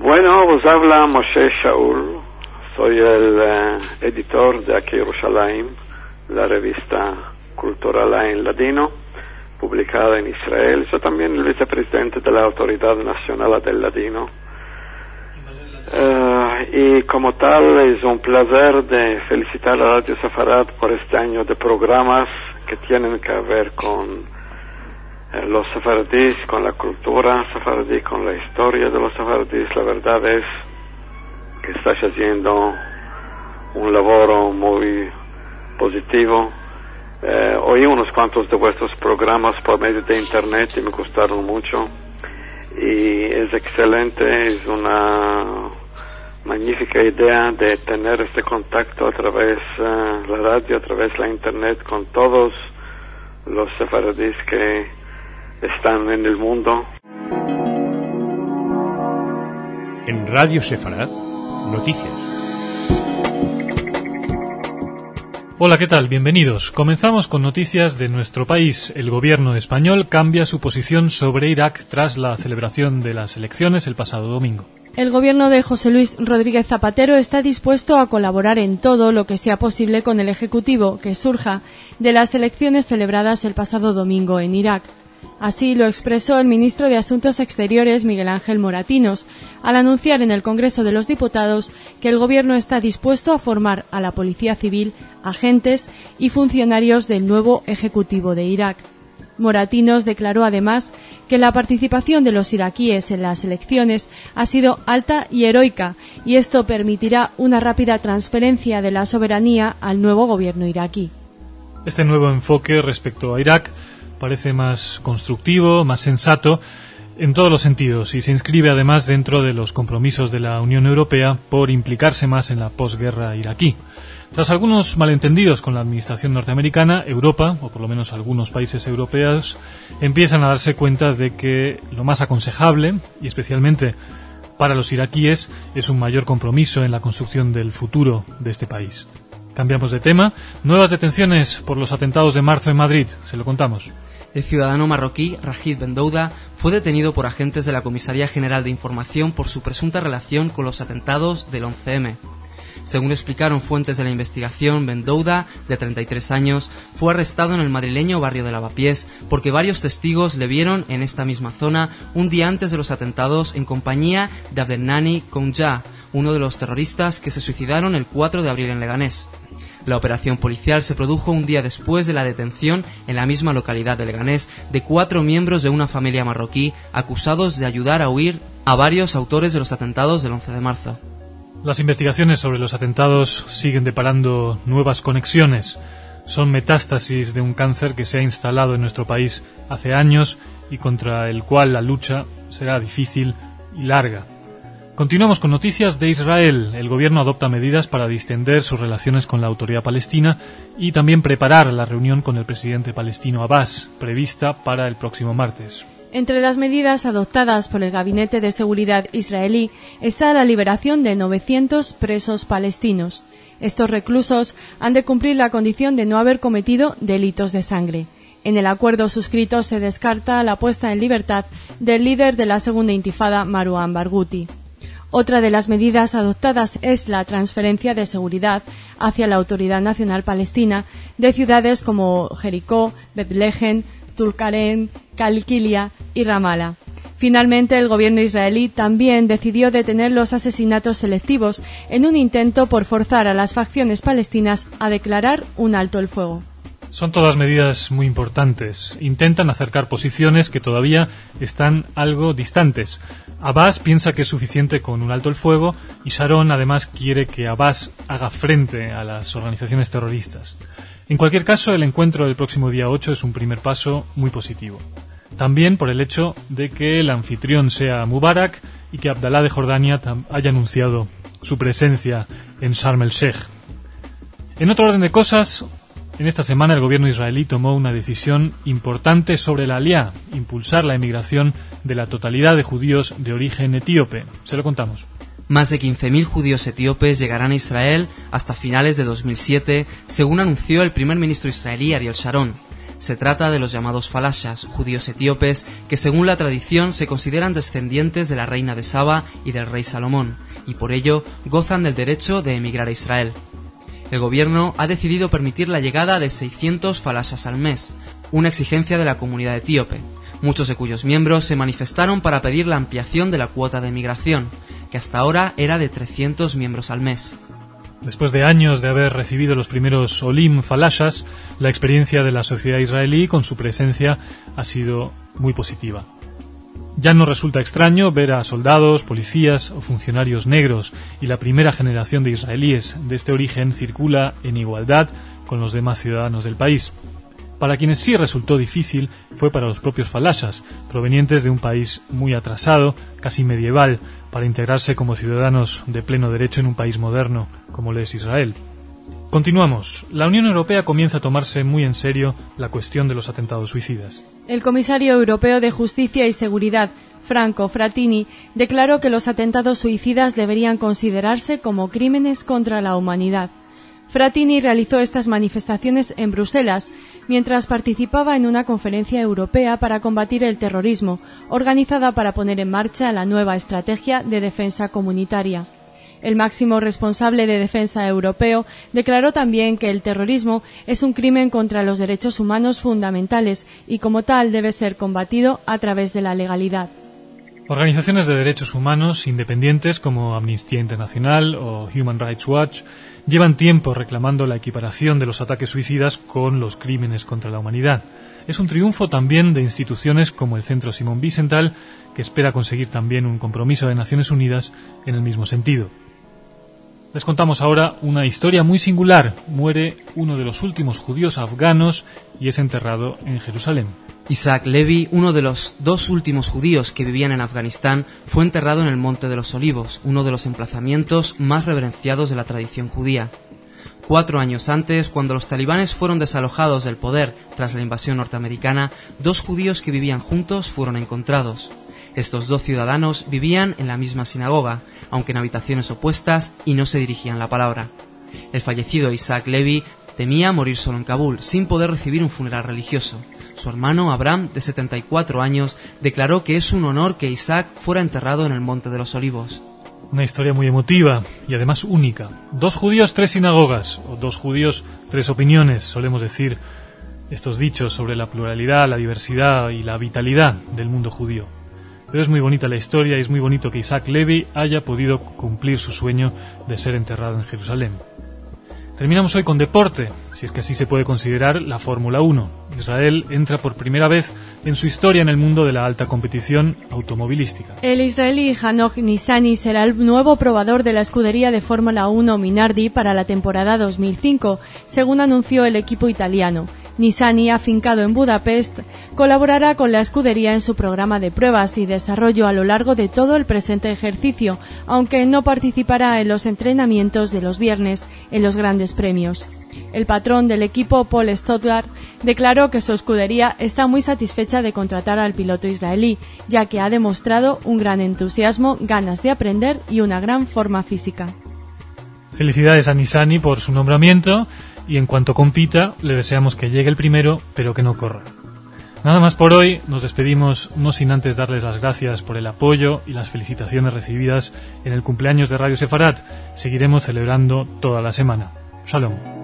Bueno, os habla Moshe Shaul, soy el editor de aquí Yerushalayim, la revista Cultural en Ladino, publicada en Israel. Soy también el vicepresidente de la Autoridad Nacional del Ladino. Y como tal es un placer de felicitar a Radio Sefarad por este año de programas que tienen que ver con los sefardíes, con la cultura sefardí, con la historia de los sefardíes. La verdad es que estás haciendo un labor muy positivo. Oí unos cuantos de vuestros programas por medio de internet y me gustaron mucho. Y es excelente, es una magnífica idea de tener este contacto a través de la radio, a través de la internet con todos los sefardíes que están en el mundo. En Radio Sefarad, noticias. Hola, ¿qué tal? Bienvenidos. Comenzamos con noticias de nuestro país. El gobierno español cambia su posición sobre Irak tras la celebración de las elecciones el pasado domingo. El gobierno de José Luis Rodríguez Zapatero está dispuesto a colaborar en todo lo que sea posible con el Ejecutivo que surja de las elecciones celebradas el pasado domingo en Irak. Así lo expresó el ministro de Asuntos Exteriores, Miguel Ángel Moratinos, al anunciar en el Congreso de los Diputados que el Gobierno está dispuesto a formar a la Policía Civil, agentes y funcionarios del nuevo Ejecutivo de Irak. Moratinos declaró además que la participación de los iraquíes en las elecciones ha sido alta y heroica y esto permitirá una rápida transferencia de la soberanía al nuevo Gobierno iraquí. Este nuevo enfoque respecto a Irak parece más constructivo, más sensato en todos los sentidos y se inscribe además dentro de los compromisos de la Unión Europea por implicarse más en la posguerra iraquí. Tras algunos malentendidos con la administración norteamericana, Europa, o por lo menos algunos países europeos, empiezan a darse cuenta de que lo más aconsejable, y especialmente para los iraquíes, es un mayor compromiso en la construcción del futuro de este país. Cambiamos de tema. Nuevas detenciones por los atentados de marzo en Madrid. Se lo contamos. El ciudadano marroquí Rachid Bendouda fue detenido por agentes de la Comisaría General de Información por su presunta relación con los atentados del 11M. Según explicaron fuentes de la investigación, Bendouda, de 33 años, fue arrestado en el madrileño barrio de Lavapiés porque varios testigos le vieron en esta misma zona un día antes de los atentados en compañía de Abdelnani Kounja, uno de los terroristas que se suicidaron el 4 de abril en Leganés. La operación policial se produjo un día después de la detención en la misma localidad de Leganés de 4 miembros de una familia marroquí acusados de ayudar a huir a varios autores de los atentados del 11 de marzo. Las investigaciones sobre los atentados siguen deparando nuevas conexiones. Son metástasis de un cáncer que se ha instalado en nuestro país hace años y contra el cual la lucha será difícil y larga. Continuamos con noticias de Israel. El gobierno adopta medidas para distender sus relaciones con la autoridad palestina y también preparar la reunión con el presidente palestino Abbas, prevista para el próximo martes. Entre las medidas adoptadas por el Gabinete de Seguridad israelí está la liberación de 900 presos palestinos. Estos reclusos han de cumplir la condición de no haber cometido delitos de sangre. En el acuerdo suscrito se descarta la puesta en libertad del líder de la segunda intifada, Marwan Barghouti. Otra de las medidas adoptadas es la transferencia de seguridad hacia la Autoridad Nacional Palestina de ciudades como Jericó, Betlehem, Tulkarem, Calquilia y Ramala. Finalmente, el gobierno israelí también decidió detener los asesinatos selectivos en un intento por forzar a las facciones palestinas a declarar un alto el fuego. Son todas medidas muy importantes. Intentan acercar posiciones que todavía están algo distantes. Abbas piensa que es suficiente con un alto el fuego y Sharon además quiere que Abbas haga frente a las organizaciones terroristas. En cualquier caso, el encuentro del próximo día 8 es un primer paso muy positivo. También por el hecho de que el anfitrión sea Mubarak y que Abdalá de Jordania haya anunciado su presencia en Sharm el Sheikh. En otro orden de cosas, en esta semana el gobierno israelí tomó una decisión importante sobre la Aliyá, impulsar la emigración de la totalidad de judíos de origen etíope. Se lo contamos. Más de 15.000 judíos etíopes llegarán a Israel hasta finales de 2007, según anunció el primer ministro israelí Ariel Sharon. Se trata de los llamados falashas, judíos etíopes, que según la tradición se consideran descendientes de la reina de Saba y del rey Salomón, y por ello gozan del derecho de emigrar a Israel. El gobierno ha decidido permitir la llegada de 600 falashas al mes, una exigencia de la comunidad etíope, muchos de cuyos miembros se manifestaron para pedir la ampliación de la cuota de emigración, que hasta ahora era de 300 miembros al mes. Después de años de haber recibido los primeros olim falashas, la experiencia de la sociedad israelí con su presencia ha sido muy positiva. Ya no resulta extraño ver a soldados, policías o funcionarios negros, y la primera generación de israelíes de este origen circula en igualdad con los demás ciudadanos del país. Para quienes sí resultó difícil fue para los propios falashas, provenientes de un país muy atrasado, casi medieval, para integrarse como ciudadanos de pleno derecho en un país moderno como lo es Israel. Continuamos. La Unión Europea comienza a tomarse muy en serio la cuestión de los atentados suicidas. El comisario europeo de Justicia y Seguridad, Franco Frattini, declaró que los atentados suicidas deberían considerarse como crímenes contra la humanidad. Frattini realizó estas manifestaciones en Bruselas mientras participaba en una conferencia europea para combatir el terrorismo, organizada para poner en marcha la nueva estrategia de defensa comunitaria. El máximo responsable de defensa europeo declaró también que el terrorismo es un crimen contra los derechos humanos fundamentales y como tal debe ser combatido a través de la legalidad. Organizaciones de derechos humanos independientes como Amnistía Internacional o Human Rights Watch llevan tiempo reclamando la equiparación de los ataques suicidas con los crímenes contra la humanidad. Es un triunfo también de instituciones como el Centro Simón Wiesenthal, que espera conseguir también un compromiso de Naciones Unidas en el mismo sentido. Les contamos ahora una historia muy singular. Muere uno de los últimos judíos afganos y es enterrado en Jerusalén. Isaac Levi, uno de los dos últimos judíos que vivían en Afganistán, fue enterrado en el Monte de los Olivos, uno de los emplazamientos más reverenciados de la tradición judía. 4 años antes, cuando los talibanes fueron desalojados del poder tras la invasión norteamericana, 2 judíos que vivían juntos fueron encontrados. Estos 2 ciudadanos vivían en la misma sinagoga, aunque en habitaciones opuestas, y no se dirigían la palabra. El fallecido Isaac Levi temía morir solo en Kabul, sin poder recibir un funeral religioso. Su hermano Abraham, de 74 años, declaró que es un honor que Isaac fuera enterrado en el Monte de los Olivos. Una historia muy emotiva y además única. 2 judíos, 3 sinagogas, o 2 judíos, 3 opiniones, solemos decir estos dichos sobre la pluralidad, la diversidad y la vitalidad del mundo judío. Pero es muy bonita la historia y es muy bonito que Isaac Levi haya podido cumplir su sueño de ser enterrado en Jerusalén. Terminamos hoy con deporte, si es que así se puede considerar la Fórmula 1. Israel entra por primera vez en su historia en el mundo de la alta competición automovilística. El israelí Hanoch Nissany será el nuevo probador de la escudería de Fórmula 1 Minardi para la temporada 2005, según anunció el equipo italiano. Nissany, afincado en Budapest, colaborará con la escudería en su programa de pruebas y desarrollo a lo largo de todo el presente ejercicio, aunque no participará en los entrenamientos de los viernes en los grandes premios. El patrón del equipo, Paul Stoddard, declaró que su escudería está muy satisfecha de contratar al piloto israelí, ya que ha demostrado un gran entusiasmo, ganas de aprender y una gran forma física. Felicidades a Nissany por su nombramiento y en cuanto compita le deseamos que llegue el primero, pero que no corra. Nada más por hoy, nos despedimos no sin antes darles las gracias por el apoyo y las felicitaciones recibidas en el cumpleaños de Radio Sefarat. Seguiremos celebrando toda la semana. Shalom.